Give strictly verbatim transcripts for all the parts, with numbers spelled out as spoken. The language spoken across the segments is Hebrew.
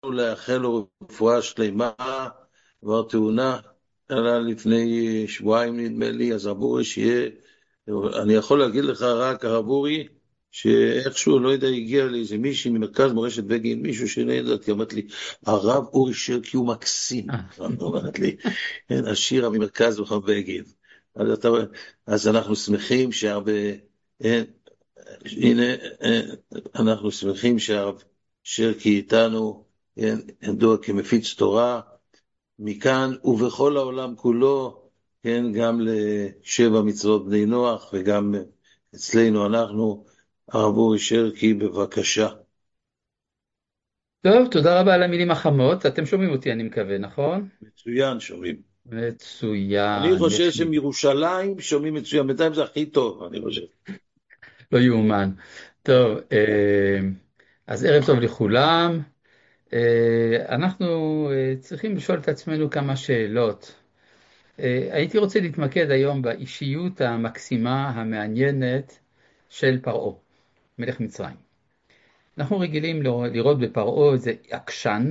לאחל לו רפואה שלמה, כבר תאונה, עלה לפני שבועיים נדמה לי, אז אבורי שיהיה, אני יכול להגיד לך רק אבורי, שאיכשהו, לא יודע, הגיע לי איזה מישהי ממרכז מורשת בגין, מישהו שלא ידעתי, אמרת לי, הרב אורי שרקי הוא מקסים, אמרת לי, כן, השירה ממרכז בגין. אז, אתה, אז אנחנו שמחים שהרבה, אין, הנה, אין, אנחנו שמחים שהרב שרקי איתנו, כן, ידוע כמפיץ תורה, מכאן ובכל העולם כולו, כן, גם לשבע מצוות בני נוח, וגם אצלנו אנחנו, הרב אורי שרקי, בבקשה. טוב, תודה רבה על המילים החמות. אתם שומעים אותי, אני מקווה, נכון? מצוין שומעים. אני מצוין, חושב יש לי. שמירושלים שומעים מצוין, בינתיים זה הכי טוב, אני חושב. לא יאומן. טוב, אה, אז ערב טוב לכולם. אה, אנחנו אה, צריכים לשאול את עצמנו כמה שאלות. אה, הייתי רוצה להתמקד היום באישיות המקסימה, המעניינת של פרעה, מלך מצרים. אנחנו רגילים לראות בפרעה איזה עקשן,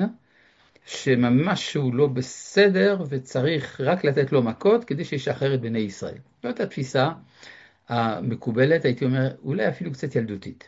שממש הוא לא בסדר וצריך רק לתת לו מכות כדי שישחרר את בני ישראל. זאת התפיסה המקובלת, הייתי אומר, אולי אפילו קצת ילדותית.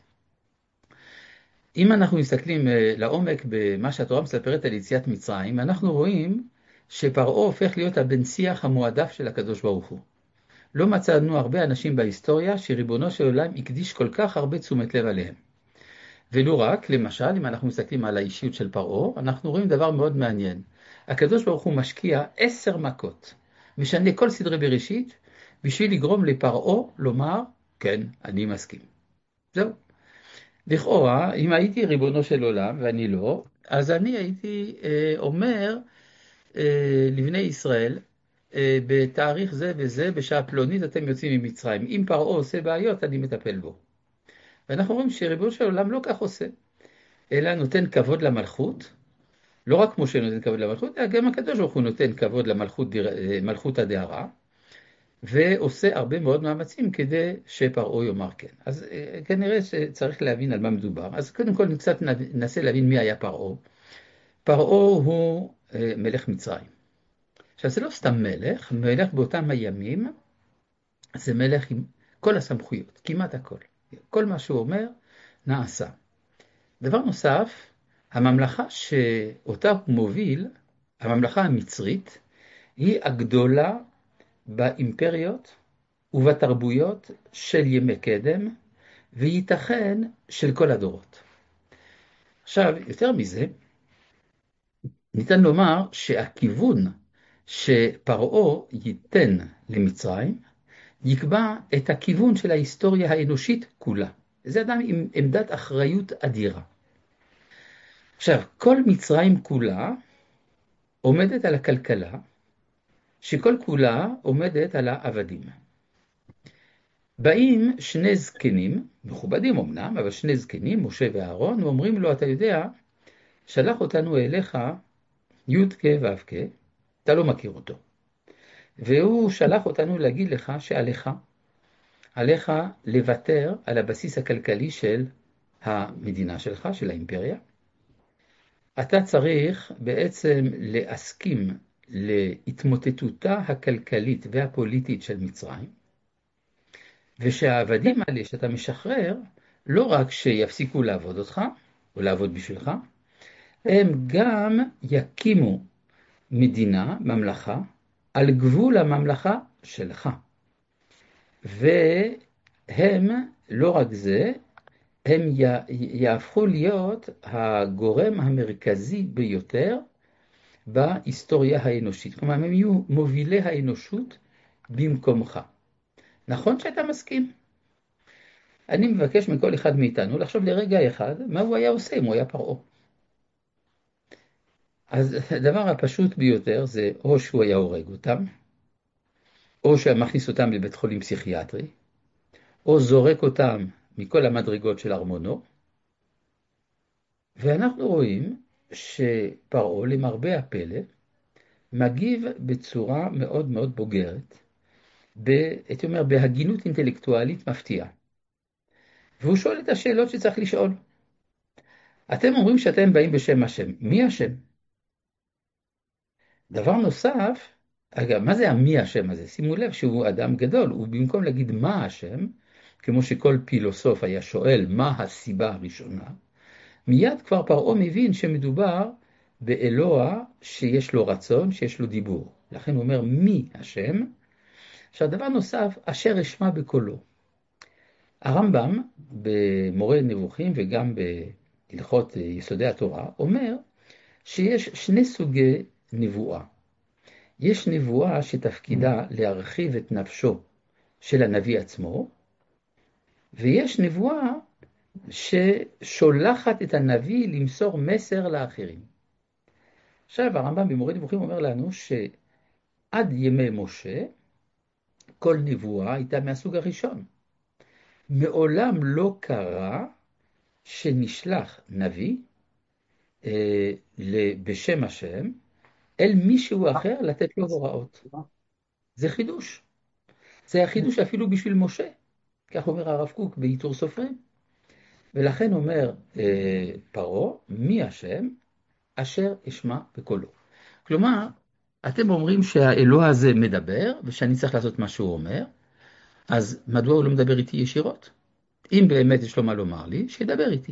אם אנחנו מסתכלים לעומק במה שהתורה מספרת על יציאת מצרים, אנחנו רואים שפרעה הופך להיות הבן שיח המועדף של הקדוש ברוך הוא. לא מצאנו הרבה אנשים בהיסטוריה שריבונו של עולם הקדיש כל כך הרבה תשומת לב עליהם. ולא רק, למשל, אם אנחנו מסתכלים על האישיות של פרעה, אנחנו רואים דבר מאוד מעניין. הקדוש ברוך הוא משקיע עשר מכות, משנה כל סדרי בראשית, בשביל לגרום לפרעה לומר, כן, אני מסכים. זהו. לכאורה, אם הייתי ריבונו של עולם, ואני לא, אז אני הייתי אה, אומר אה, לבני ישראל, אה, בתאריך זה וזה, בשעה פלונית אתם יוצאים ממצרים. אם פרעה עושה בעיות, אני מטפל בו. ואנחנו רואים שריבונו של עולם לא כך עושה. אלא נותן כבוד למלכות, לא רק כמו שנותן כבוד למלכות, אלא גם הקדוש ברוך הוא נותן כבוד למלכות מלכות הדהרה, ועושה הרבה מאוד מאמצים כדי שפרעה יאמר כן. אז כנראה שצריך להבין על מה מדובר. אז קודם כל קצת ננסה להבין מי היה פרעה. פרעה הוא מלך מצרים. עכשיו זה לא סתם מלך, מלך באותם הימים, זה מלך עם כל הסמכויות, כמעט הכל. כל מה שהוא אומר נעשה. דבר נוסף, הממלכה שאותה הוא מוביל, הממלכה המצרית, היא הגדולה באימפריות ובתרבויות של ימי קדם, וייתכן של כל הדורות. עכשיו, יותר מזה, ניתן לומר שהכיוון שפרעה ייתן למצרים, יקבע את הכיוון של ההיסטוריה האנושית כולה. זה אדם עם עמדת אחריות אדירה. עכשיו, כל מצרים כולה עומדת על הכלכלה, שכל כולה עומדת על העבדים. באים שני זקנים, מכובדים אמנם, אבל שני זקנים, משה ואהרון, ואומרים לו, אתה יודע, שלח אותנו אליך י' כ' ו' כ', אתה לא מכיר אותו. והוא שלח אותנו להגיד לך שעליך, עליך לוותר על הבסיס הכלכלי של המדינה שלך, של האימפריה. אתה צריך בעצם להסכים להתמוטטותה הכלכלית והפוליטית של מצרים, ושהעבדים האלה שאתה משחרר, לא רק שיפסיקו לעבוד אותך, או לעבוד בשבילך, הם גם יקימו מדינה, ממלכה, על גבול הממלכה שלך. והם, לא רק זה, הם יהפכו להיות הגורם המרכזי ביותר בהיסטוריה האנושית. כלומר, הם יהיו מובילי האנושות במקומך. נכון שאתה מסכים? אני מבקש מכל אחד מאיתנו לחשוב לרגע אחד מה הוא היה עושה אם הוא היה פרעה. אז הדבר הפשוט ביותר זה או שהוא היה הורג אותם, או שהוא מכניס אותם לבית חולים פסיכיאטרי, או זורק אותם מכל המדרגות של ארמונו. ואנחנו רואים שפרעה, למרבה הפלא, מגיב בצורה מאוד מאוד בוגרת, הייתי אומר, בהגינות אינטלקטואלית מפתיעה. והוא שואל את השאלות שצריך לשאול. אתם אומרים שאתם באים בשם השם. מי השם? דבר נוסף, אגב, מה זה המי השם הזה? שימו לב שהוא אדם גדול, ובמקום להגיד מה השם, כמו שכל פילוסוף היה שואל מה הסיבה הראשונה, מיד כבר פרעה מבין שמדובר באלוה שיש לו רצון, שיש לו דיבור. לכן הוא אומר מי השם. עכשיו דבר נוסף, אשר אשמע בקולו. הרמב"ם במורה נבוכים וגם בהלכות יסודי התורה אומר שיש שני סוגי נבואה. יש נבואה שתפקידה להרחיב את נפשו של הנביא עצמו, ויש נבואה ששולחת את הנביא למסור מסר לאחרים. עכשיו הרמב"ם במורה נבוכים אומר לנו שעד ימי משה כל נבואה הייתה מהסוג הראשון. מעולם לא קרה שנשלח נביא אה, בשם השם אל מישהו אחר לתת לו הוראות. זה חידוש. זה החידוש אפילו בשביל משה. כך אומר הרב קוק בעיטור סופרים. ולכן אומר אה, פרעה, מי השם אשר אשמע בקולו. כלומר, אתם אומרים שהאלוה הזה מדבר, ושאני צריך לעשות מה שהוא אומר, אז מדוע הוא לא מדבר איתי ישירות? אם באמת יש לו מה לומר לי, שידבר איתי.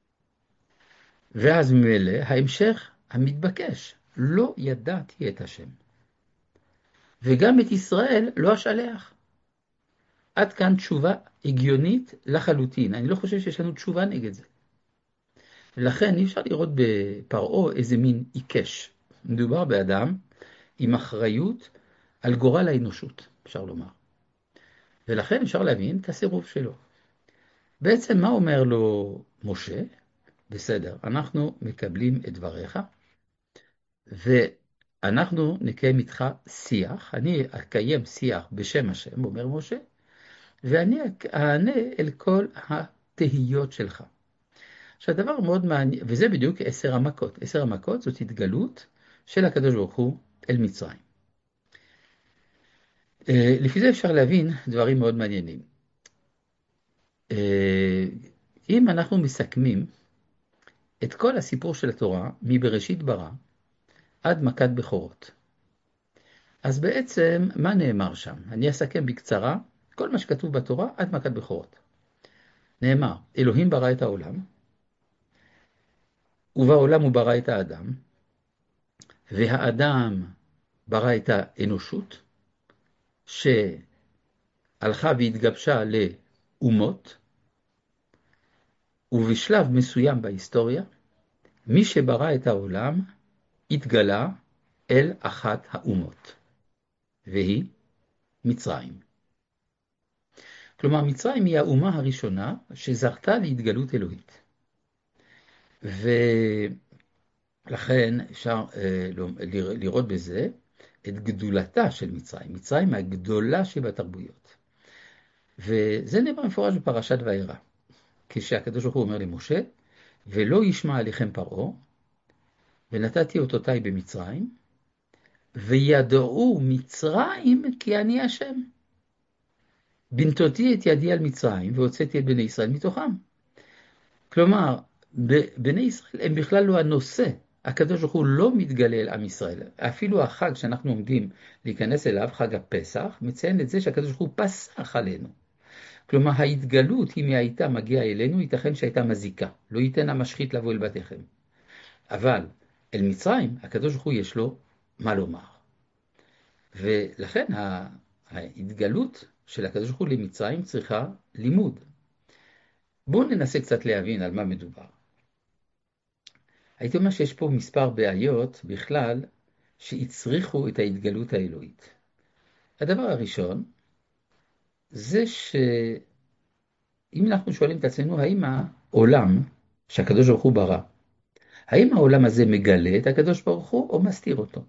ואז ממילא ההמשך המתבקש, לא ידעתי את השם. וגם את ישראל לא אשלח. עד כאן תשובה הגיונית לחלוטין. אני לא חושב שיש לנו תשובה נגד זה. לכן אי אפשר לראות בפרעה איזה מין עיקש. מדובר באדם עם אחריות על גורל האנושות, אפשר לומר. ולכן אפשר להבין את הסירוב שלו. בעצם מה אומר לו משה? בסדר, אנחנו מקבלים את דבריך, ואנחנו נקיים איתך שיח, אני אקיים שיח בשם השם, אומר משה, ואני אענה אל כל התהיות שלך. עכשיו, דבר מאוד מעניין, וזה בדיוק עשר המכות. עשר המכות זאת התגלות של הקדוש ברוך הוא אל מצרים. לפי זה אפשר להבין דברים מאוד מעניינים. אם אנחנו מסכמים את כל הסיפור של התורה, מבראשית ברא עד מכת בכורות, אז בעצם מה נאמר שם? אני אסכם בקצרה כל מה שכתוב בתורה עד מכת בכורות. נאמר, אלוהים ברא את העולם, ובעולם הוא ברא את האדם, והאדם ברא את האנושות, שהלכה והתגבשה לאומות, ובשלב מסוים בהיסטוריה, מי שברא את העולם התגלה אל אחת האומות, והיא מצרים. כלומר, מצרים היא האומה הראשונה שזכתה להתגלות אלוהית. ולכן אפשר לראות בזה את גדולתה של מצרים. מצרים הגדולה שבתרבויות. וזה נאמר מפורש בפרשת וירא. כשהקדוש ברוך הוא אומר למשה, ולא ישמע עליכם פרעה, ונתתי אותותיי במצרים, וידעו מצרים כי אני השם. בנתותי את ידי על מצרים, והוצאתי את בני ישראל מתוכם. כלומר, בני ישראל הם בכלל לא הנושא. הקדוש ברוך הוא לא מתגלה אל עם ישראל. אפילו החג שאנחנו עומדים להיכנס אליו, חג הפסח, מציין את זה שהקדוש ברוך הוא פסח עלינו. כלומר, ההתגלות, אם היא הייתה מגיעה אלינו, ייתכן שהייתה מזיקה. לא ייתן המשחית לבוא אל בתיכם. אבל אל מצרים, הקדוש ברוך הוא יש לו מה לומר. ולכן ההתגלות של הקדוש ברוך הוא למצרים צריכה לימוד. בואו ננסה קצת להבין על מה מדובר. הייתי אומר שיש פה מספר בעיות בכלל שהצריכו את ההתגלות האלוהית. הדבר הראשון זה שאם אנחנו שואלים את עצמנו, האם העולם שהקדוש ברוך הוא ברא, האם העולם הזה מגלה את הקדוש ברוך הוא או מסתיר אותו?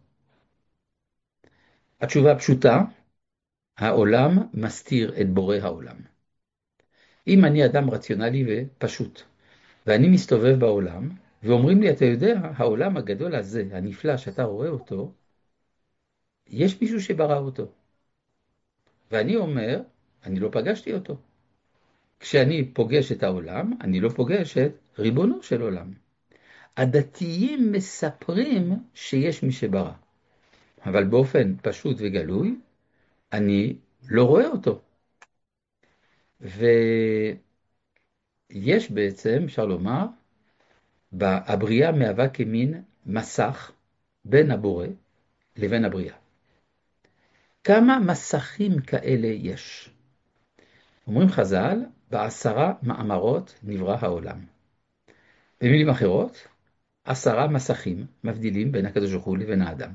התשובה הפשוטה, העולם מסתיר את בורא העולם. אם אני אדם רציונלי ופשוט, ואני מסתובב בעולם, ואומרים לי, אתה יודע, העולם הגדול הזה, הנפלא שאתה רואה אותו, יש מישהו שברא אותו. ואני אומר, אני לא פגשתי אותו. כשאני פוגש את העולם, אני לא פוגש את ריבונו של עולם. הדתיים מספרים שיש מי שברא, אבל באופן פשוט וגלוי, אני לא רואה אותו. ויש בעצם, אפשר לומר, הבריאה מהווה כמין מסך בין הבורא לבין הבריאה. כמה מסכים כאלה יש? אומרים חז"ל, בעשרה מאמרות נברא העולם. במילים אחרות, עשרה מסכים מבדילים בין הקדוש ברוך הוא לבין האדם.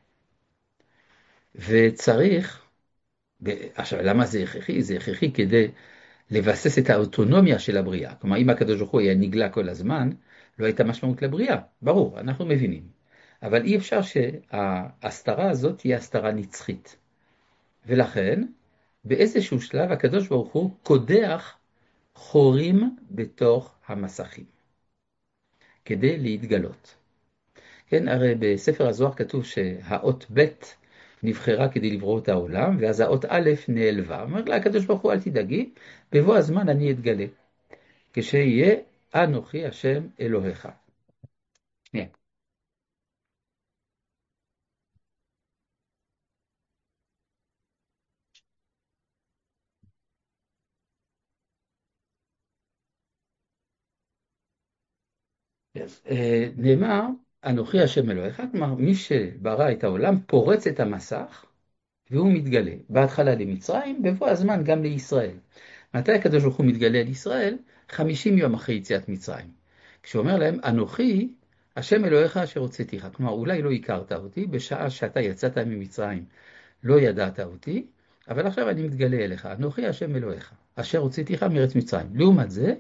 וצריך, עכשיו למה זה הכרחי? זה הכרחי כדי לבסס את האוטונומיה של הבריאה. כלומר, אם הקדוש ברוך הוא היה נגלה כל הזמן, לא הייתה משמעות לבריאה. ברור, אנחנו מבינים. אבל אי אפשר שההסתרה הזאת תהיה הסתרה נצחית. ולכן, באיזשהו שלב הקדוש ברוך הוא קודח חורים בתוך המסכים, כדי להתגלות. כן, הרי בספר הזוהר כתוב שהאות ב' נבחרה כדי לברוא את העולם, ואז האות א' נעלבה. אומר לה, הקדוש ברוך הוא, אל תדאגי, בבוא הזמן אני אתגלה, כשיהיה אנוכי השם אלוהיך. שנייה. נאמר, אנוכי השם אלוהיך, כלומר, מי שברא את העולם פורץ את המסך, והוא מתגלה. בהתחלה למצרים, בבוא הזמן גם לישראל. מתי הקדוש ברוך הוא מתגלה לישראל? חמישים יום אחרי יציאת מצרים. כשהוא אומר להם, אנוכי, השם אלוהיך אשר הוצאתיך. כלומר, אולי לא הכרת אותי, בשעה שאתה יצאת ממצרים, לא ידעת אותי, אבל עכשיו אני מתגלה אליך. אנוכי השם אלוהיך, אשר הוצאתיך מארץ מצרים. לעומת זה,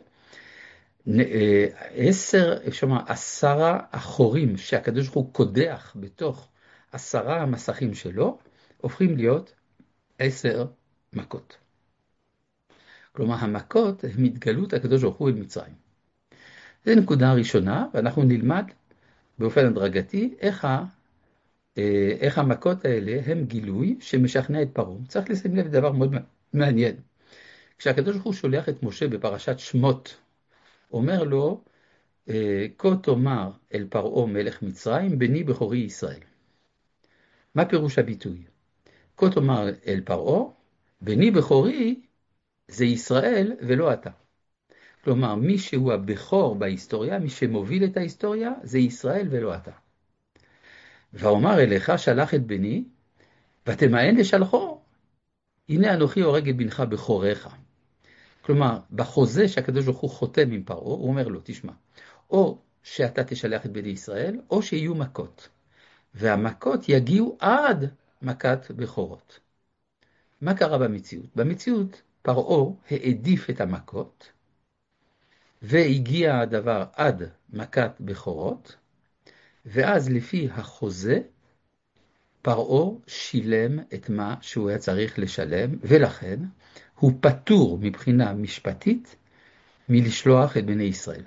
עשר, שמה, עשרה החורים שהקדוש ברוך הוא קודח בתוך עשרה המסכים שלו, הופכים להיות עשר מכות. כלומר, המכות הם התגלות הקדוש ברוך הוא אל מצרים. זו נקודה ראשונה, ואנחנו נלמד באופן הדרגתי איך, ה, איך המכות האלה הם גילוי שמשכנע את פרעה. צריך לשים לב לדבר מאוד מעניין. כשהקדוש ברוך הוא שולח את משה בפרשת שמות, אומר לו, כה תאמר אל פרעה מלך מצרים, בני בכורי ישראל. מה פירוש הביטוי? כה תאמר אל פרעה, בני בכורי זה ישראל ולא אתה. כלומר, מי שהוא הבכור בהיסטוריה, מי שמוביל את ההיסטוריה, זה ישראל ולא אתה. ואומר אליך, שלח את בני, ותמאן לשלחו. הנה אנוכי הורג את בנך בכורך. כלומר, בחוזה שהקדוש ברוך הוא חותם עם פרעה, הוא אומר לו, תשמע, או שאתה תשלח את בני ישראל, או שיהיו מכות. והמכות יגיעו עד מכת בכורות. מה קרה במציאות? במציאות פרעה העדיף את המכות, והגיע הדבר עד מכת בכורות, ואז לפי החוזה, פרעה שילם את מה שהוא היה צריך לשלם, ולכן הוא פטור מבחינה משפטית מלשלוח את בני ישראל.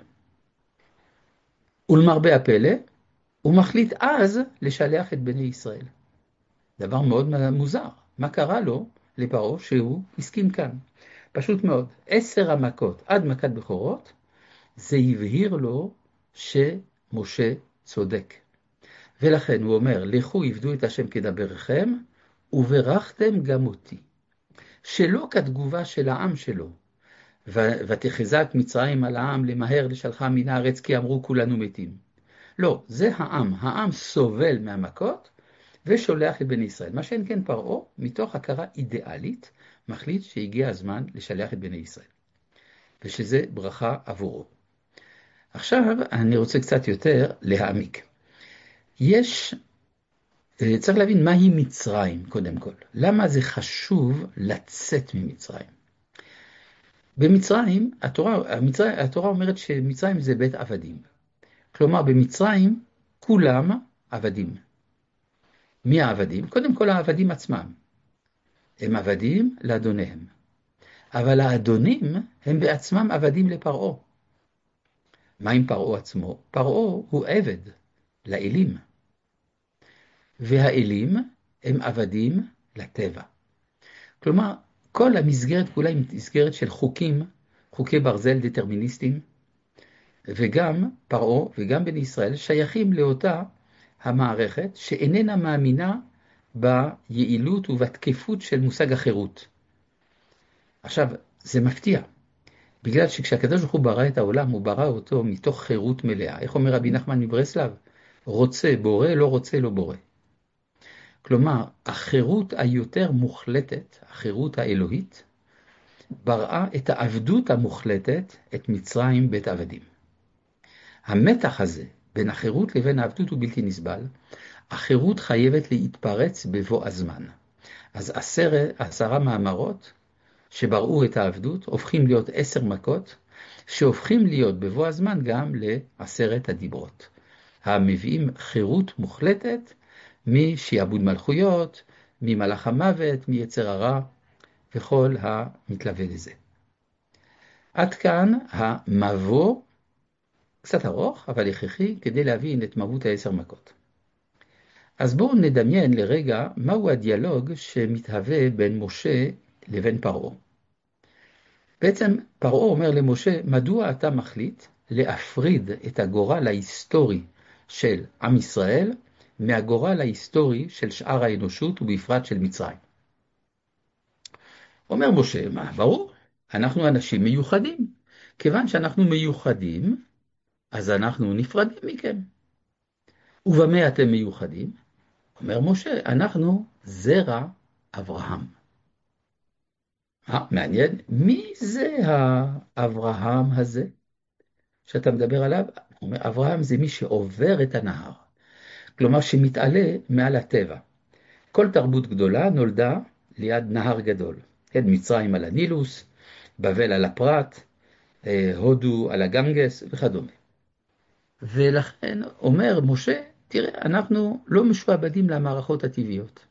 ולמרבה הפלא, הוא מחליט אז לשלח את בני ישראל. דבר מאוד מוזר. מה קרה לו לפרעה שהוא הסכים כאן? פשוט מאוד. עשר המכות עד מכת בכורות, זה הבהיר לו שמשה צודק. ולכן הוא אומר, לכו עבדו את השם כדבריכם, וברכתם גם אותי. שלא כתגובה של העם שלו, ותחזק מצרים על העם למהר לשלחה מן הארץ, כי אמרו כולנו מתים. לא, זה העם. העם סובל מהמכות, ושולח את בני ישראל. מה שאין כן פרעה, מתוך הכרה אידיאלית, מחליט שהגיע הזמן לשלח את בני ישראל. ושזה ברכה עבורו. עכשיו אני רוצה קצת יותר להעמיק. יש, צריך להבין מהי מצרים קודם כל. למה זה חשוב לצאת ממצרים? במצרים, התורה, המצרים, התורה אומרת שמצרים זה בית עבדים. כלומר, במצרים כולם עבדים. מי העבדים? קודם כל העבדים עצמם. הם עבדים לאדוניהם. אבל האדונים הם בעצמם עבדים לפרעה. מה עם פרעה עצמו? פרעה הוא עבד לאלים. והאלים הם עבדים לטבע. כלומר, כל המסגרת כולה היא מסגרת של חוקים, חוקי ברזל דטרמיניסטיים, וגם פרעה וגם בני ישראל שייכים לאותה המערכת שאיננה מאמינה ביעילות ובתקפות של מושג החירות. עכשיו, זה מפתיע, בגלל שכשהקדוש ברוך הוא ברא את העולם, הוא ברא אותו מתוך חירות מלאה. איך אומר רבי נחמן מברסלב? רוצה בורא, לא רוצה לא בורא. כלומר, החירות היותר מוחלטת, החירות האלוהית, בראה את העבדות המוחלטת, את מצרים בית עבדים. המתח הזה בין החירות לבין העבדות הוא בלתי נסבל. החירות חייבת להתפרץ בבוא הזמן. אז עשר, עשרה מאמרות שבראו את העבדות הופכים להיות עשר מכות, שהופכים להיות בבוא הזמן גם לעשרת הדיברות. המביאים חירות מוחלטת משעבוד מלכויות, ממלאך המוות, מיצר הרע וכל המתלווה לזה. עד כאן המבוא, קצת ארוך אבל הכרחי כדי להבין את מהות העשר מכות. אז בואו נדמיין לרגע מהו הדיאלוג שמתהווה בין משה לבין פרעה. בעצם פרעה אומר למשה, מדוע אתה מחליט להפריד את הגורל ההיסטורי של עם ישראל מהגורל ההיסטורי של שאר האנושות ובפרט של מצרים? אומר משה, מה, ברור, אנחנו אנשים מיוחדים. כיוון שאנחנו מיוחדים, אז אנחנו נפרדים מכם. ובמה אתם מיוחדים? אומר משה, אנחנו זרע אברהם. אה, מעניין, מי זה האברהם הזה שאתה מדבר עליו? הוא אומר, אברהם זה מי שעובר את הנהר. כלומר, שמתעלה מעל הטבע. כל תרבות גדולה נולדה ליד נהר גדול. כן, מצרים על הנילוס, בבל על הפרת, הודו על הגנגס וכדומה. ולכן אומר משה, תראה, אנחנו לא משועבדים למערכות הטבעיות.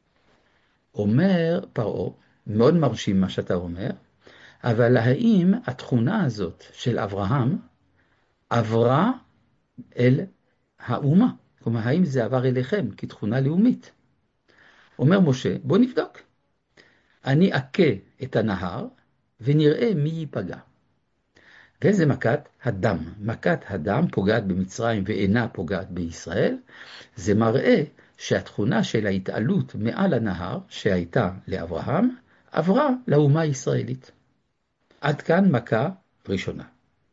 אומר פרעה, מאוד מרשים מה שאתה אומר, אבל האם התכונה הזאת של אברהם עברה אל האומה? כלומר, האם זה עבר אליכם כתכונה לאומית? אומר משה, בוא נבדוק. אני אכה את הנהר ונראה מי ייפגע. וזה מכת הדם. מכת הדם פוגעת במצרים ואינה פוגעת בישראל. זה מראה שהתכונה של ההתעלות מעל הנהר שהייתה לאברהם עברה לאומה הישראלית. עד כאן מכה ראשונה.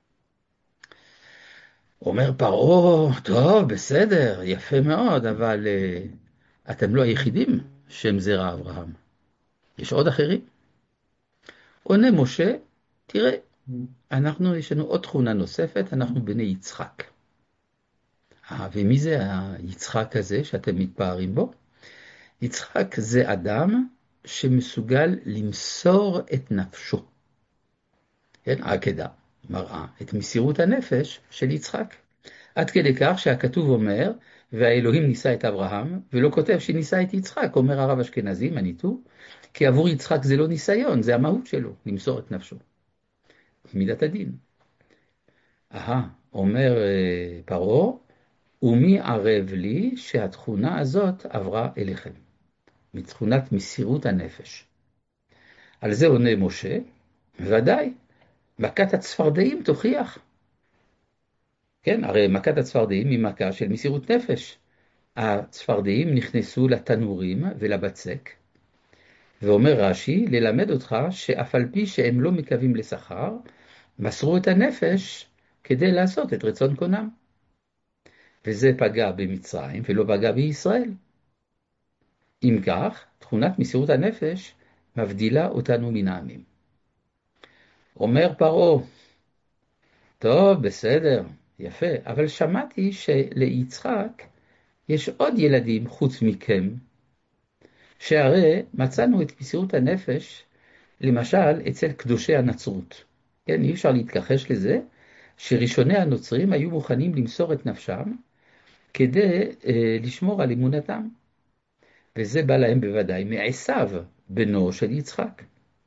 אומר פרעה, טוב, בסדר, יפה מאוד, אבל uh, אתם לא היחידים שהם זרע אברהם. יש עוד אחרים. עונה משה, תראה, אנחנו, יש לנו עוד תכונה נוספת, אנחנו בני יצחק. אה, ומי זה היצחק הזה שאתם מתפארים בו? יצחק זה אדם שמסוגל למסור את נפשו. כן, העקדה מראה את מסירות הנפש של יצחק. עד כדי כך שהכתוב אומר, והאלוהים ניסה את אברהם, ולא כותב שניסה את יצחק, אומר הרב אשכנזי, מניתו, כי עבור יצחק זה לא ניסיון, זה המהות שלו, למסור את נפשו. מידת הדין. אהה, אומר פרעה, ומי ערב לי שהתכונה הזאת עברה אליכם, מתכונת מסירות הנפש. על זה עונה משה, ודאי, מכת הצפרדעים תוכיח. כן, הרי מכת הצפרדעים היא מכה של מסירות נפש. הצפרדעים נכנסו לתנורים ולבצק, ואומר רש"י, ללמד אותך שאף על פי שהם לא מקווים לשכר, מסרו את הנפש כדי לעשות את רצון קונם. וזה פגע במצרים ולא פגע בישראל. אם כך, תכונת מסירות הנפש מבדילה אותנו מן העמים. אומר פרעה, טוב, בסדר, יפה, אבל שמעתי שליצחק יש עוד ילדים חוץ מכם, שהרי מצאנו את מסירות הנפש, למשל, אצל קדושי הנצרות. כן, אי אפשר להתכחש לזה, שראשוני הנוצרים היו מוכנים למסור את נפשם, כדי אה, לשמור על אמונתם. וזה בא להם בוודאי מעשיו, בנו של יצחק.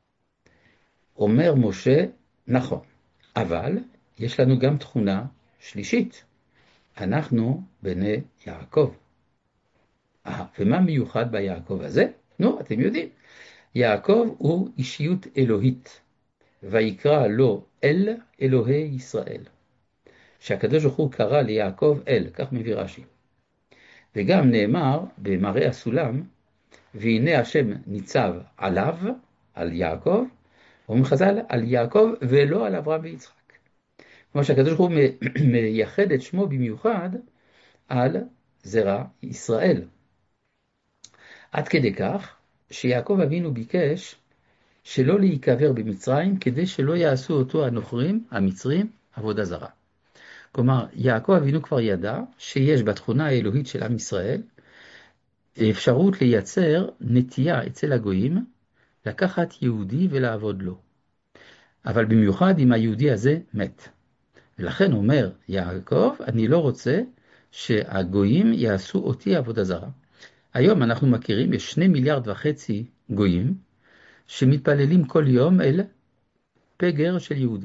אומר משה, נכון, אבל יש לנו גם תכונה שלישית. אנחנו בני יעקב. אה, ומה מיוחד ביעקב הזה? נו, אתם יודעים. יעקב הוא אישיות אלוהית, ויקרא לו אל אלוהי ישראל. שהקדוש ברוך הוא קרא ליעקב אל, כך מביא רש"י. וגם נאמר במראה הסולם, והנה השם ניצב עליו, על יעקב, אומרים חז"ל, על יעקב ולא על אברהם ויצחק. כלומר שהקדוש ברוך הוא מייחד את שמו במיוחד על זרע ישראל. עד כדי כך שיעקב אבינו ביקש שלא להיקבר במצרים כדי שלא יעשו אותו הנוכרים, המצרים, עבודה זרה. כלומר, יעקב אבינו כבר ידע שיש בתכונה האלוהית של עם ישראל אפשרות לייצר נטייה אצל הגויים לקחת יהודי ולעבוד לו. אבל במיוחד אם היהודי הזה מת. ולכן אומר יעקב, אני לא רוצה שהגויים יעשו אותי עבודה זרה. היום אנחנו מכירים, יש שני מיליארד וחצי גויים שמתפללים כל יום אל פגר של יהודי.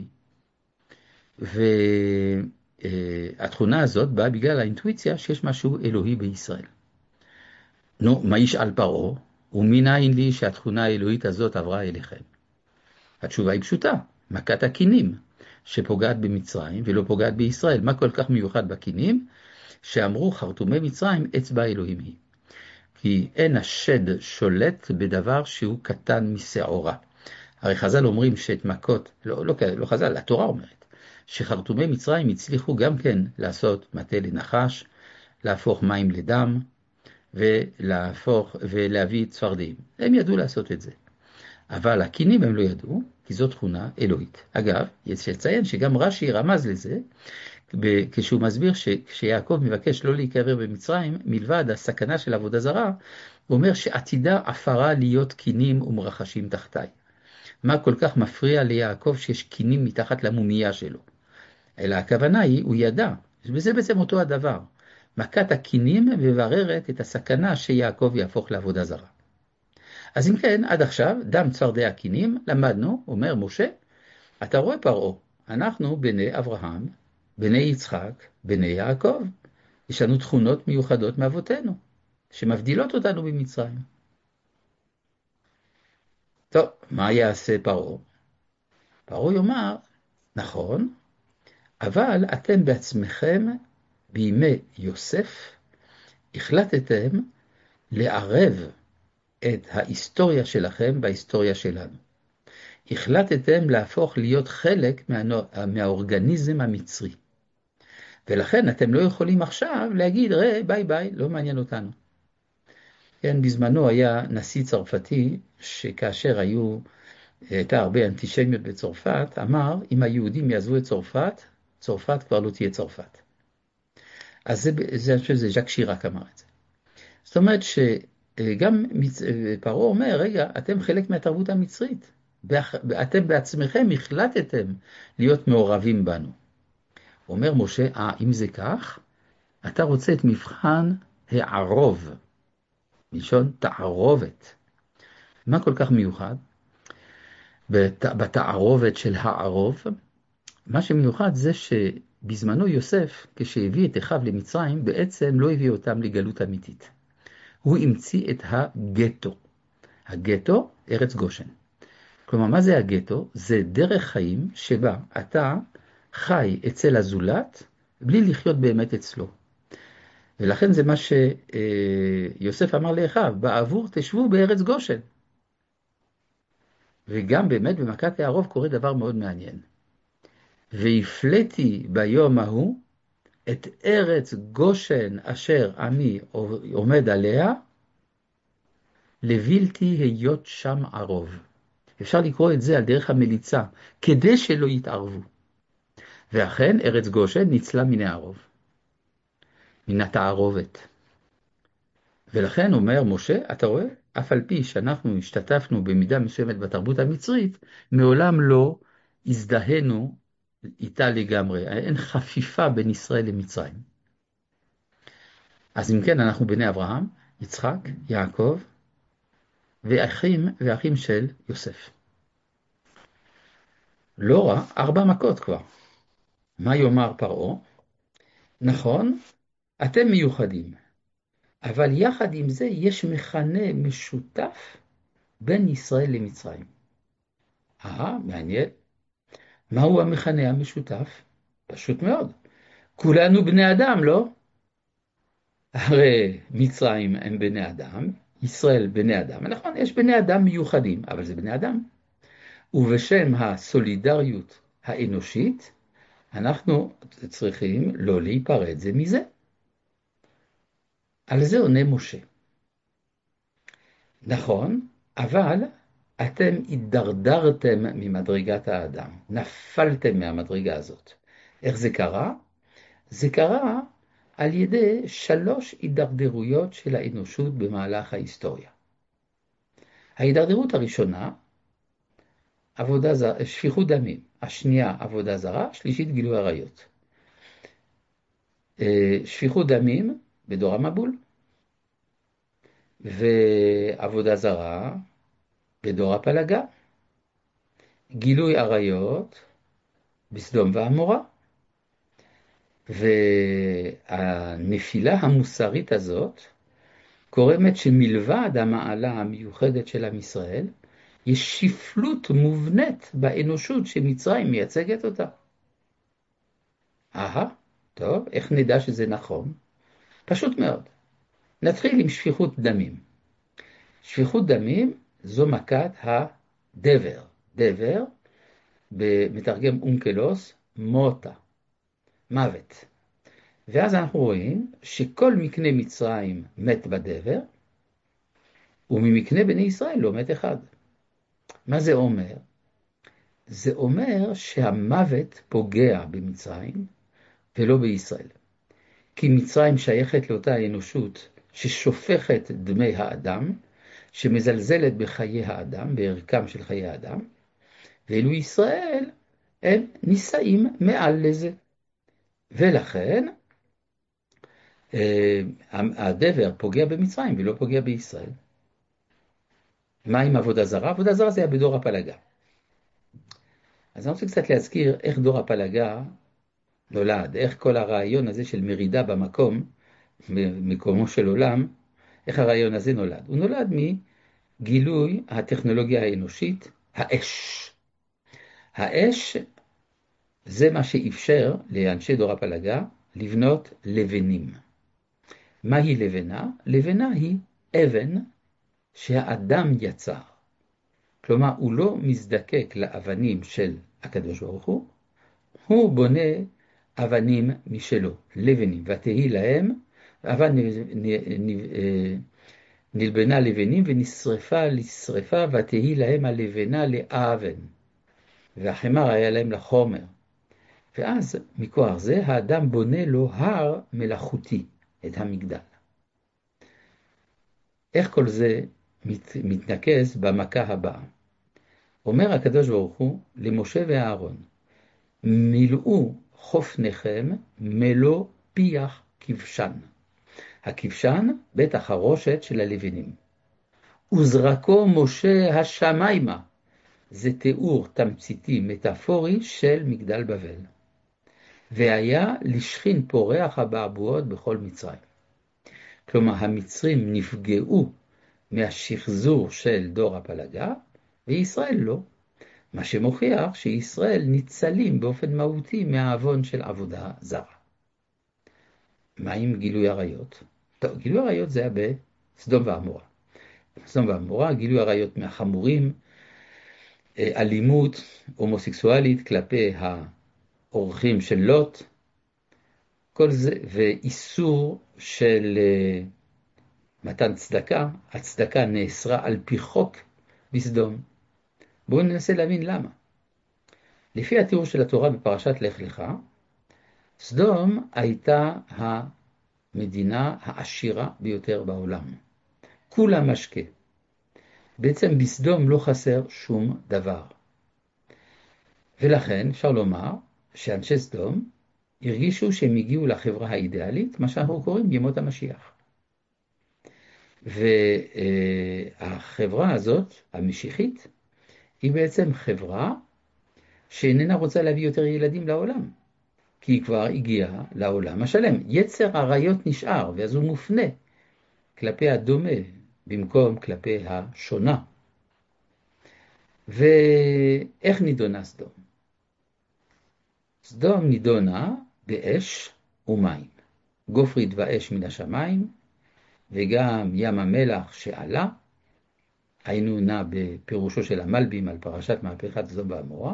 והתכונה הזאת באה בגלל האינטואיציה שיש משהו אלוהי בישראל. נו, מה ישאל פרעה? ומנין לי שהתכונה האלוהית הזאת עברה אליכם? התשובה היא פשוטה, מכת הקינים, שפוגעת במצרים ולא פוגעת בישראל. מה כל כך מיוחד בקינים? שאמרו חרטומי מצרים אצבע אלוהים היא. כי אין השד שולט בדבר שהוא קטן משעורה. הרי חז"ל אומרים שאת מכות, לא, לא, לא חז"ל, התורה אומרת, שחרטומי מצרים הצליחו גם כן לעשות מטה לנחש, להפוך מים לדם, ולהפוך ולהביא צפרדעים. הם ידעו לעשות את זה. אבל הקינים הם לא ידעו, כי זו תכונה אלוהית. אגב, יש לציין שגם רש"י רמז לזה, כשהוא מסביר שכשיעקב מבקש לא להיקבר במצרים, מלבד הסכנה של עבודה זרה, הוא אומר שעתידה עפרה להיות קינים ומרחשים תחתיי. מה כל כך מפריע ליעקב שיש קינים מתחת למומייה שלו? אלא הכוונה היא, הוא ידע, וזה בעצם אותו הדבר. מכת הקינים מבררת את הסכנה שיעקב יהפוך לעבודה זרה. אז אם כן, עד עכשיו, דם צפרדעי הקינים, למדנו, אומר משה, אתה רואה פרעה, אנחנו בני אברהם, בני יצחק, בני יעקב. יש לנו תכונות מיוחדות מאבותינו, שמבדילות אותנו במצרים. טוב, מה יעשה פרעה? פרעה יאמר, נכון, אבל אתם בעצמכם, בימי יוסף, החלטתם לערב את ההיסטוריה שלכם בהיסטוריה שלנו. החלטתם להפוך להיות חלק מה... מהאורגניזם המצרי. ולכן אתם לא יכולים עכשיו להגיד, ראה, ביי ביי, לא מעניין אותנו. כן, בזמנו היה נשיא צרפתי, שכאשר היו, הייתה הרבה אנטישמיות בצרפת, אמר, אם היהודים יעזבו את צרפת, צרפת כבר לא תהיה צרפת. אז זה, זה, אני חושב, זה ז'ק שיראק אמר את זה. זאת אומרת שגם פרעה אומר, רגע, אתם חלק מהתרבות המצרית. אתם בעצמכם החלטתם להיות מעורבים בנו. אומר משה, אה, אם זה כך, אתה רוצה את מבחן הערוב, מלשון תערובת. מה כל כך מיוחד? בת, בתערובת של הערוב, מה שמיוחד זה שבזמנו יוסף, כשהביא את אחיו למצרים, בעצם לא הביא אותם לגלות אמיתית. הוא המציא את הגטו. הגטו, ארץ גושן. כלומר, מה זה הגטו? זה דרך חיים שבה אתה חי אצל הזולת, בלי לחיות באמת אצלו. ולכן זה מה שיוסף אמר לאחיו, בעבור תשבו בארץ גושן. וגם באמת במכת הערוב קורה דבר מאוד מעניין. והפלאתי ביום ההוא את ארץ גושן אשר עמי עומד עליה, לבלתי היות שם ערוב. אפשר לקרוא את זה על דרך המליצה, כדי שלא יתערבו. ואכן ארץ גושן ניצלה מן הערוב, מן התערובת. ולכן אומר משה, אתה רואה, אף על פי שאנחנו השתתפנו במידה מסוימת בתרבות המצרית, מעולם לא הזדהינו איתה לגמרי. אין חפיפה בין ישראל למצרים. אז אם כן, אנחנו בני אברהם, יצחק, יעקב, ואחים ואחים של יוסף. לא רע, ארבע מכות כבר. מה יאמר פרעה? נכון, אתם מיוחדים, אבל יחד עם זה יש מכנה משותף בין ישראל למצרים. אה, מעניין. מהו המכנה המשותף? פשוט מאוד. כולנו בני אדם, לא? הרי מצרים הם בני אדם, ישראל בני אדם. נכון, יש בני אדם מיוחדים, אבל זה בני אדם. ובשם הסולידריות האנושית, אנחנו צריכים לא להיפרד זה מזה. על זה עונה משה. נכון, אבל אתם הידרדרתם ממדרגת האדם, נפלתם מהמדרגה הזאת. איך זה קרה? זה קרה על ידי שלוש הידרדרויות של האנושות במהלך ההיסטוריה. ההידרדרות הראשונה, עבודה זרה, שפיכות דמים, השנייה עבודה זרה, שלישית גילוי עריות. שפיכות דמים בדור המבול, ועבודה זרה בדור הפלגה, גילוי עריות בסדום ועמורה, והנפילה המוסרית הזאת גורמת שמלבד המעלה המיוחדת של עם ישראל, יש שפלות מובנית באנושות שמצרים מייצגת אותה. אהה, טוב, איך נדע שזה נכון? פשוט מאוד. נתחיל עם שפיכות דמים. שפיכות דמים זו מכת הדבר. דבר, במתרגם אונקלוס, מוטה, מוות. ואז אנחנו רואים שכל מקנה מצרים מת בדבר, וממקנה בני ישראל לא מת אחד. מה זה אומר? זה אומר שהמוות פוגע במצרים ולא בישראל. כי מצרים שייכת לאותה האנושות ששופכת דמי האדם, שמזלזלת בחיי האדם, בערכם של חיי האדם, ואילו ישראל הם נישאים מעל לזה. ולכן הדבר פוגע במצרים ולא פוגע בישראל. מה עם עבודה זרה? עבודה זרה זה היה בדור הפלגה. אז אני רוצה קצת להזכיר איך דור הפלגה נולד, איך כל הרעיון הזה של מרידה במקום, מקומו של עולם, איך הרעיון הזה נולד. הוא נולד מגילוי הטכנולוגיה האנושית, האש. האש זה מה שאפשר לאנשי דור הפלגה לבנות לבנים. מהי לבנה? לבנה היא אבן שהאדם יצר. כלומר, הוא לא מזדקק לאבנים של הקדוש ברוך הוא, הוא בונה אבנים משלו, לבנים, ותהי להם, אבן נלבנה לבנים ונשרפה לשרפה, ותהי להם הלבנה לאבן, והחמר היה להם לחומר. ואז מכוח זה האדם בונה לו הר מלאכותי, את המגדל. איך כל זה מת, מתנקז במכה הבאה? אומר הקדוש ברוך הוא למשה ואהרון, מילאו חופניכם מלוא פיח כבשן. הכבשן בית החרושת של הלבנים. וזרקו משה השמיימה. זה תיאור תמציתי מטאפורי של מגדל בבל. והיה לשכין פורח הבעבועות בכל מצרים. כלומר, המצרים נפגעו מהשחזור של דור הפלגה, וישראל לא. מה שמוכיח שישראל ניצלים באופן מהותי מהאבון של עבודה זרה. מה עם גילוי עריות? טוב, גילוי עריות זה היה בסדום ועמורה. בסדום ועמורה, גילוי עריות מהחמורים, אלימות הומוסקסואלית כלפי האורחים של לוט, כל זה, ואיסור של מתן צדקה. הצדקה נאסרה על פי חוק בסדום. בואו ננסה להבין למה. לפי התיאור של התורה בפרשת לך לך, סדום הייתה המדינה העשירה ביותר בעולם. כולה משקה. בעצם בסדום לא חסר שום דבר. ולכן אפשר לומר שאנשי סדום הרגישו שהם הגיעו לחברה האידיאלית, מה שאנחנו קוראים ימות המשיח. והחברה הזאת, המשיחית, היא בעצם חברה שאיננה רוצה להביא יותר ילדים לעולם, כי היא כבר הגיעה לעולם השלם. יצר עריות נשאר, ואז הוא מופנה כלפי הדומה, במקום כלפי השונה. ואיך נידונה סדום? סדום נידונה באש ומים. גופרית ואש מן השמיים, וגם ים המלח שעלה, היינו נע בפירושו של המלבים על פרשת מהפכת סדום ועמורה.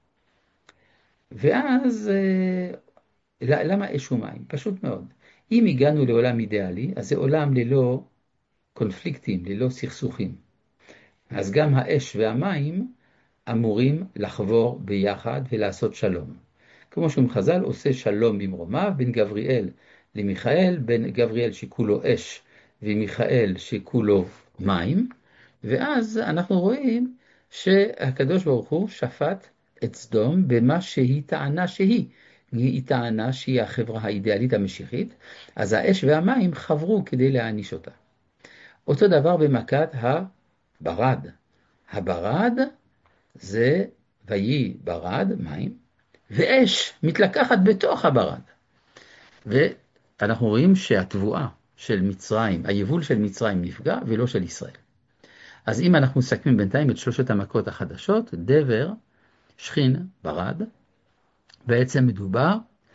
ואז למה אש ומים? פשוט מאוד. אם הגענו לעולם אידיאלי, אז זה עולם ללא קונפליקטים, ללא סכסוכים. אז גם האש והמים אמורים לחבור ביחד ולעשות שלום. כמו שמחז"ל עושה שלום במרומיו בין גבריאל למיכאל, בין גבריאל שכולו אש ומיכאל שכולו מים, ואז אנחנו רואים שהקדוש ברוך הוא שפט את סדום במה שהיא טענה שהיא. היא טענה שהיא החברה האידיאלית המשיחית, אז האש והמים חברו כדי להעניש אותה. אותו דבר במכת הברד. הברד זה ויהי ברד, מים, ואש מתלקחת בתוך הברד. ואנחנו רואים שהתבואה של מצרים, היבול של מצרים נפגע ולא של ישראל. אז אם אנחנו מסכמים בינתיים את שלושת המכות החדשות, דבר, שכין, ברד, בעצם מדובר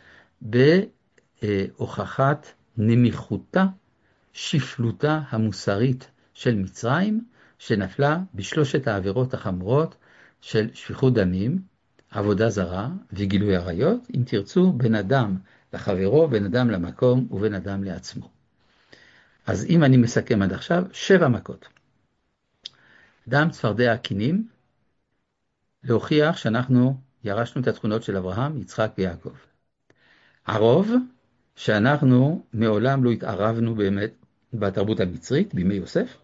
בהוכחת נמיכותה, שפלותה המוסרית של מצרים, שנפלה בשלושת העבירות החמורות של שפיכות דמים, עבודה זרה וגילוי עריות, אם תרצו, בין אדם לחברו, בין אדם למקום ובין אדם לעצמו. אז אם אני מסכם עד עכשיו, שבע מכות. דם, צפרדע, הקינים, להוכיח שאנחנו ירשנו את התכונות של אברהם, יצחק ויעקב. ערוב, שאנחנו מעולם לא התערבנו באמת בתרבות המצרית, בימי יוסף,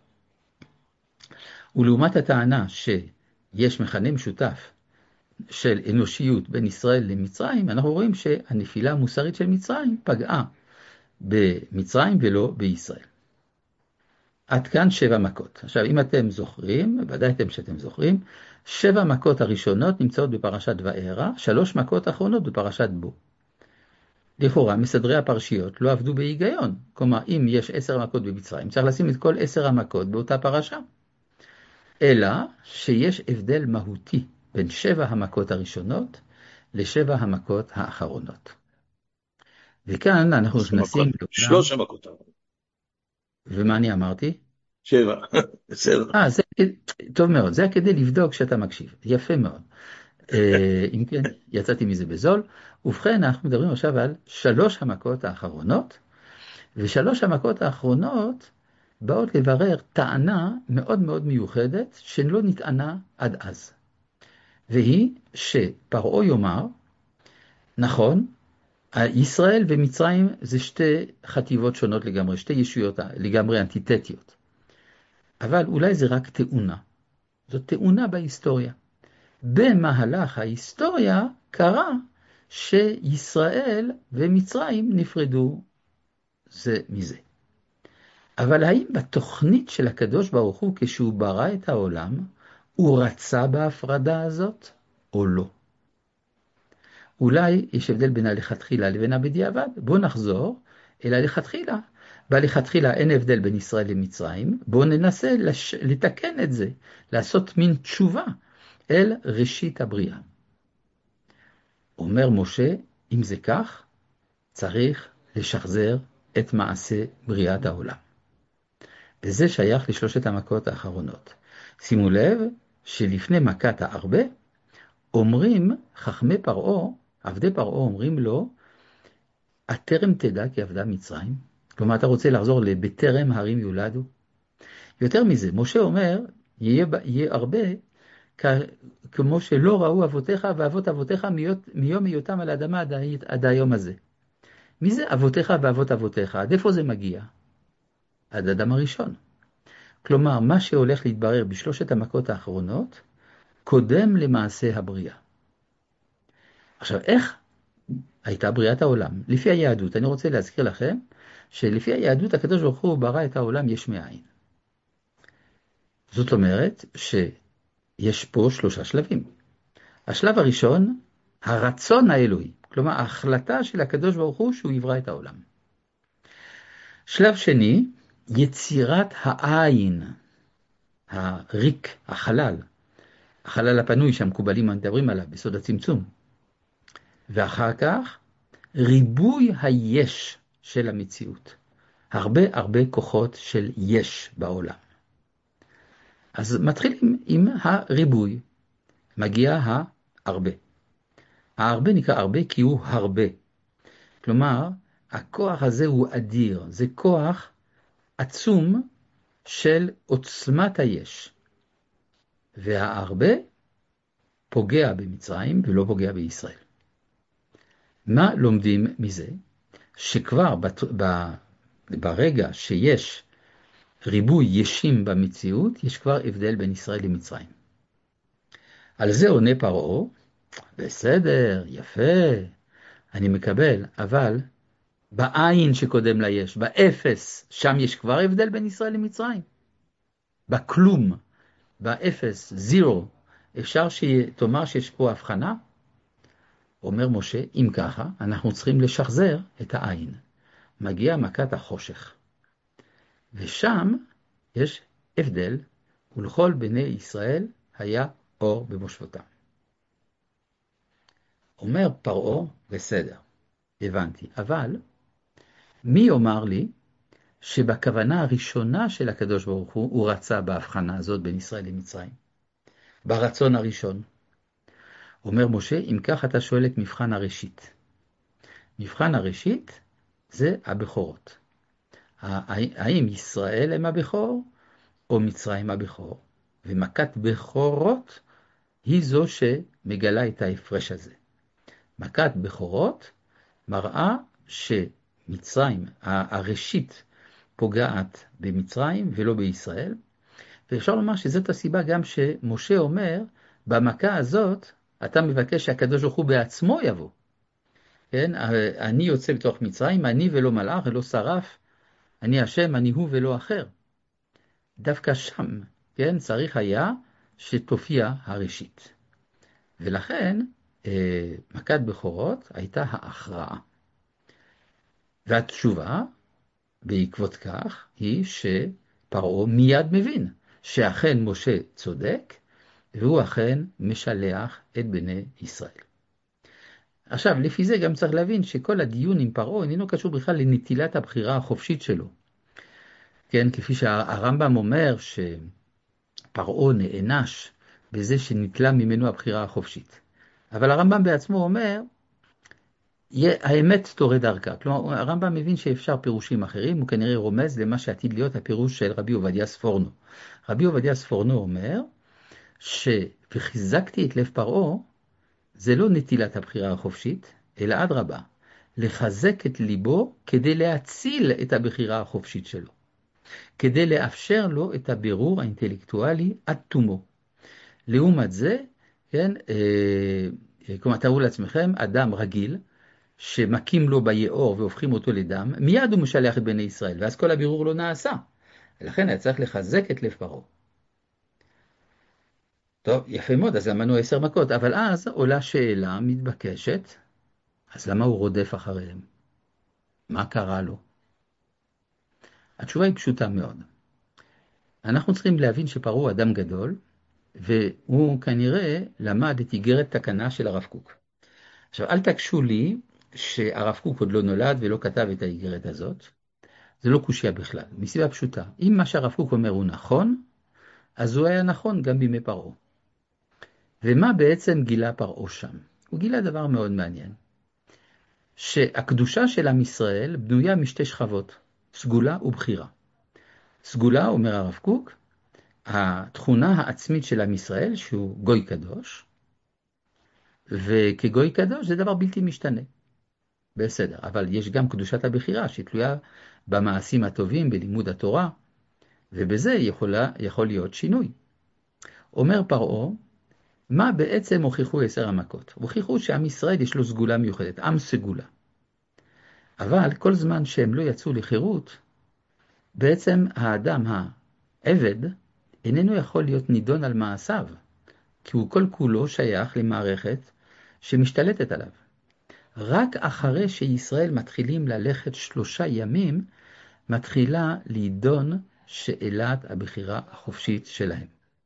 ולעומת הטענה שיש מכנה משותף של אנושיות בין ישראל למצרים, אנחנו רואים שהנפילה המוסרית של מצרים פגעה במצרים ולא בישראל. עד כאן שבע מכות. עכשיו, אם אתם זוכרים, ודאי אתם שאתם זוכרים, שבע מכות הראשונות נמצאות בפרשת וארא, שלוש מכות האחרונות בפרשת בו. לכאורה, מסדרי הפרשיות לא עבדו בהיגיון. כלומר, אם יש עשר מכות במצרים, צריך לשים את כל עשר המכות באותה פרשה. אלא שיש הבדל מהותי בין שבע המכות הראשונות לשבע המכות האחרונות. וכאן אנחנו נכנסים... שלוש המכות. ומה אני אמרתי? שבע, בסדר. אה, זה טוב מאוד, זה כדי לבדוק שאתה מקשיב, יפה מאוד. אם כן, יצאתי מזה בזול. ובכן, אנחנו מדברים עכשיו על שלוש המכות האחרונות, ושלוש המכות האחרונות באות לברר טענה מאוד מאוד מיוחדת שלא נטענה עד אז. והיא שפרעה יאמר, נכון, ישראל ומצרים זה שתי חטיבות שונות לגמרי, שתי ישויות לגמרי אנטיתטיות. אבל אולי זה רק תאונה. זאת תאונה בהיסטוריה. במהלך ההיסטוריה קרה שישראל ומצרים נפרדו זה מזה. אבל האם בתוכנית של הקדוש ברוך הוא כשהוא ברא את העולם, הוא רצה בהפרדה הזאת או לא? אולי יש הבדל בין הלכתחילה לבין הבדיעבד. בואו נחזור אל הלכתחילה. בהלכתחילה אין הבדל בין ישראל למצרים. בואו ננסה לש... לתקן את זה, לעשות מין תשובה אל ראשית הבריאה. אומר משה, אם זה כך, צריך לשחזר את מעשה בריאת העולם. וזה שייך לשלושת המכות האחרונות. שימו לב שלפני מכת הארבה, אומרים חכמי פרעה, עבדי פרעה אומרים לו, הטרם תדע כי עבדה מצרים? כלומר, אתה רוצה לחזור לבטרם הרים יולדו? יותר מזה, משה אומר, יהיה, יהיה הרבה, כ, כמו שלא ראו אבותיך ואבות אבותיך מיום היותם על האדמה עד, עד היום הזה. מי זה אבותיך ואבות אבותיך? עד איפה זה מגיע? עד אדם הראשון. כלומר, מה שהולך להתברר בשלושת המכות האחרונות, קודם למעשה הבריאה. עכשיו, איך הייתה בריאת העולם? לפי היהדות, אני רוצה להזכיר לכם, שלפי היהדות הקדוש ברוך הוא ברא את העולם יש מאין. זאת אומרת שיש פה שלושה שלבים. השלב הראשון, הרצון האלוהי, כלומר ההחלטה של הקדוש ברוך הוא שהוא יברא את העולם. שלב שני, יצירת העין, הריק, החלל, החלל הפנוי שהמקובלים מדברים עליו בסוד הצמצום. ואחר כך, ריבוי היש של המציאות. הרבה הרבה כוחות של יש בעולם. אז מתחילים עם הריבוי. מגיע ההרבה. ההרבה נקרא הרבה כי הוא הרבה. כלומר, הכוח הזה הוא אדיר. זה כוח עצום של עוצמת היש. וההרבה פוגע במצרים ולא פוגע בישראל. מה לומדים מזה? שכבר ברגע שיש ריבוי ישים במציאות, יש כבר הבדל בין ישראל למצרים. על זה עונה פרעה, בסדר, יפה, אני מקבל, אבל בעין שקודם ליש, באפס, שם יש כבר הבדל בין ישראל למצרים. בכלום, באפס, זירו, אפשר שתאמר שיש פה הבחנה? אומר משה, אם ככה, אנחנו צריכים לשחזר את העין. מגיע מכת החושך. ושם יש הבדל, ולכל בני ישראל היה אור במושבותם. אומר פרעה, בסדר, הבנתי, אבל מי יאמר לי שבכוונה הראשונה של הקדוש ברוך הוא, הוא רצה בהבחנה הזאת בין ישראל למצרים? ברצון הראשון. אומר משה, אם כך אתה שואל את מבחן הראשית. מבחן הראשית זה הבכורות. האם ישראל הם הבכור או מצרים הבכור? ומכת בכורות היא זו שמגלה את ההפרש הזה. מכת בכורות מראה שמצרים, הראשית פוגעת במצרים ולא בישראל, ואפשר לומר שזאת הסיבה גם שמשה אומר, במכה הזאת אתה מבקש שהקדוש ברוך הוא בעצמו יבוא. כן? אני יוצא בתוך מצרים, אני ולא מלאך ולא שרף, אני השם, אני הוא ולא אחר. דווקא שם, כן, צריך היה שתופיע הראשית. ולכן, אה, מכת בכורות הייתה ההכרעה. והתשובה, בעקבות כך, היא שפרעה מיד מבין שאכן משה צודק, והוא אכן משלח את בני ישראל. עכשיו, לפי זה גם צריך להבין שכל הדיון עם פרעה איננו קשור בכלל לנטילת הבחירה החופשית שלו. כן, כפי שהרמב"ם אומר שפרעה נענש בזה שנטלה ממנו הבחירה החופשית. אבל הרמב"ם בעצמו אומר, האמת תורד דרכה. כלומר, הרמב"ם מבין שאפשר פירושים אחרים, הוא כנראה רומז למה שעתיד להיות הפירוש של רבי עובדיה ספורנו. רבי עובדיה ספורנו אומר, ש"וחיזקתי את לב פרעה", זה לא נטילת הבחירה החופשית, אלא אדרבה, לחזק את ליבו כדי להציל את הבחירה החופשית שלו. כדי לאפשר לו את הבירור האינטלקטואלי עד תומו. לעומת זה, כן, אה, כלומר, תראו לעצמכם, אדם רגיל, שמקים לו ביאור והופכים אותו לדם, מיד הוא משלח את בני ישראל, ואז כל הבירור לא נעשה. ולכן היה צריך לחזק את לב פרעה. טוב, יפה מאוד, אז למדנו עשר מכות, אבל אז עולה שאלה מתבקשת, אז למה הוא רודף אחריהם? מה קרה לו? התשובה היא פשוטה מאוד. אנחנו צריכים להבין שפרעה הוא אדם גדול, והוא כנראה למד את איגרת תקנה של הרב קוק. עכשיו, אל תקשו לי שהרב קוק עוד לא נולד ולא כתב את האיגרת הזאת. זה לא קושיה בכלל, מסיבה פשוטה. אם מה שהרב קוק אומר הוא נכון, אז הוא היה נכון גם בימי פרעה. ומה בעצם גילה פרעה שם? הוא גילה דבר מאוד מעניין. שהקדושה של עם ישראל בנויה משתי שכבות, סגולה ובחירה. סגולה, אומר הרב קוק, התכונה העצמית של עם ישראל, שהוא גוי קדוש, וכגוי קדוש זה דבר בלתי משתנה. בסדר, אבל יש גם קדושת הבחירה שתלויה במעשים הטובים, בלימוד התורה, ובזה יכולה, יכול להיות שינוי. אומר פרעה, מה בעצם הוכיחו עשר המכות? הוכיחו שעם ישראל יש לו סגולה מיוחדת, עם סגולה. אבל כל זמן שהם לא יצאו לחירות, בעצם האדם העבד איננו יכול להיות נידון על מעשיו, כי הוא כל כולו שייך למערכת שמשתלטת עליו. רק אחרי שישראל מתחילים ללכת שלושה ימים, מתחילה להידון שאלת הבחירה החופשית שלהם.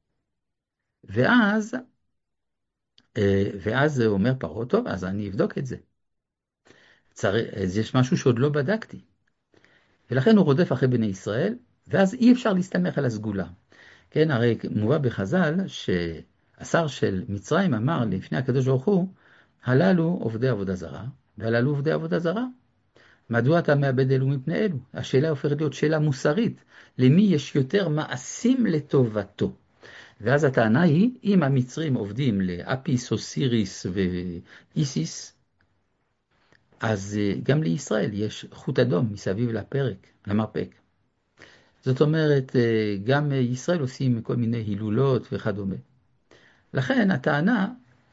ואז, ואז זה אומר פרעה, טוב, אז אני אבדוק את זה. צריך, אז יש משהו שעוד לא בדקתי. ולכן הוא רודף אחרי בני ישראל, ואז אי אפשר להסתמך על הסגולה. כן, הרי מובא בחז"ל שהשר של מצרים אמר לפני הקדוש ברוך הוא, הללו עובדי עבודה זרה, והללו עובדי עבודה זרה. מדוע אתה מאבד אלו מפני אלו? השאלה הופכת להיות שאלה מוסרית. למי יש יותר מעשים לטובתו? ואז הטענה היא, אם המצרים עובדים לאפיס, אוסיריס ואיסיס, אז גם לישראל יש חוט אדום מסביב לפרק, למרפק. זאת אומרת, גם ישראל עושים כל מיני הילולות וכדומה. לכן הטענה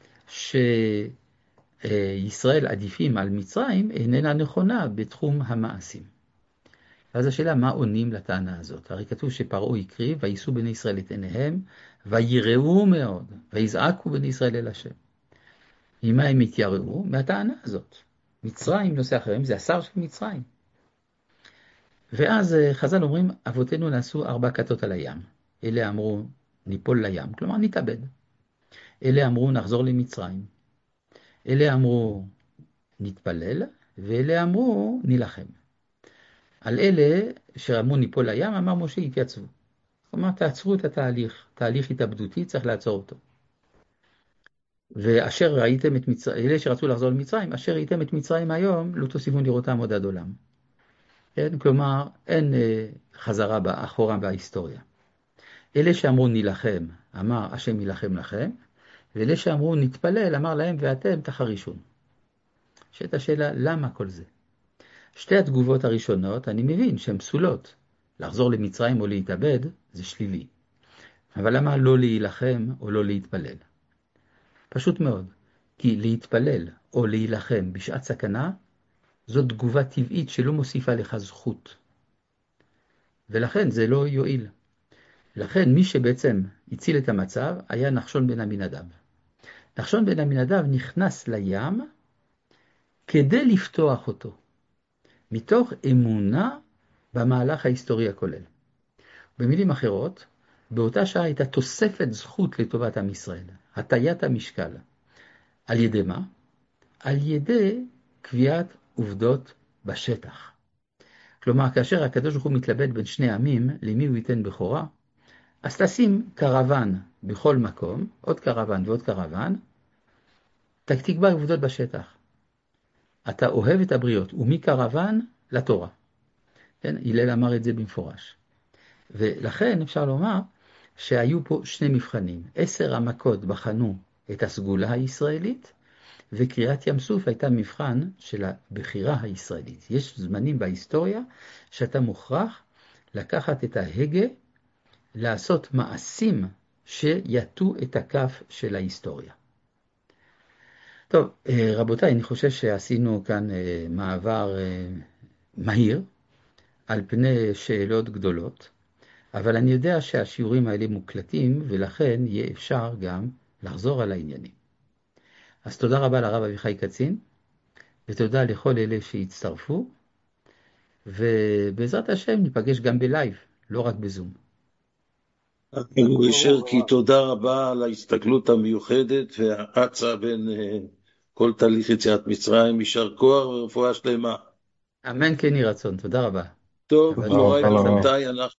שישראל עדיפים על מצרים איננה נכונה בתחום המעשים. אז השאלה, מה עונים לטענה הזאת? הרי כתוב שפרעה הקריב, ויישאו בני ישראל את עיניהם, ויראו מאוד, ויזעקו בני ישראל אל השם. ממה הם התייראו? מהטענה הזאת. מצרים, נושא אחרים, זה השר של מצרים. ואז חז"ל אומרים, אבותינו נעשו ארבע כתות על הים. אלה אמרו, ניפול לים, כלומר נתאבד. אלה אמרו, נחזור למצרים. אלה אמרו, נתפלל, ואלה אמרו, נלחם. על אלה שאמרו ניפול לים, אמר משה, התייצבו. כלומר, תעצרו את התהליך, תהליך התאבדותי, צריך לעצור אותו. ואשר ראיתם את מצרים, אלה שרצו לחזור למצרים, אשר ראיתם את מצרים היום, לא תוסיפו לראותם עוד עד עולם. כן? כלומר, אין אה, חזרה באחורה בהיסטוריה. אלה שאמרו נילחם, אמר השם ילחם לכם, ואלה שאמרו נתפלל, אמר להם ואתם תחרישון. שאת השאלה, למה כל זה? שתי התגובות הראשונות, אני מבין שהן פסולות. לחזור למצרים או להתאבד, זה שלילי. אבל למה לא להילחם או לא להתפלל? פשוט מאוד, כי להתפלל או להילחם בשעת סכנה, זו תגובה טבעית שלא מוסיפה לך זכות. ולכן זה לא יועיל. לכן מי שבעצם הציל את המצב היה נחשון בן עמינדב. נחשון בן עמינדב נכנס לים כדי לפתוח אותו, מתוך אמונה במהלך ההיסטורי הכולל. במילים אחרות, באותה שעה הייתה תוספת זכות לטובת עם ישראל, הטיית המשקל. על ידי מה? על ידי קביעת עובדות בשטח. כלומר, כאשר הקדוש ברוך הוא מתלבט בין שני עמים, למי הוא ייתן בכורה, אז תשים קרוון בכל מקום, עוד קרוון ועוד קרוון, תקבע עובדות בשטח. אתה אוהב את הבריות, ומקרוון לתורה. כן? הלל אמר את זה במפורש. ולכן אפשר לומר שהיו פה שני מבחנים. עשר המכות בחנו את הסגולה הישראלית, וקריאת ים סוף הייתה מבחן של הבחירה הישראלית. יש זמנים בהיסטוריה שאתה מוכרח לקחת את ההגה, לעשות מעשים שיתו את הכף של ההיסטוריה. טוב, רבותיי, אני חושב שעשינו כאן מעבר מהיר על פני שאלות גדולות, אבל אני יודע שהשיעורים האלה מוקלטים, ולכן יהיה אפשר גם לחזור על העניינים. אז תודה רבה לרב אביחי קצין, ותודה לכל אלה שהצטרפו, ובעזרת השם ניפגש גם בלייב, לא רק בזום. הוא אישר כי תודה רבה על ההסתכלות המיוחדת והאצה בין כל תהליך יציאת מצרים, יישר כוח ורפואה שלמה. אמן כן יהי רצון, תודה רבה. טוב, יוראי וחברותיי, אנחנו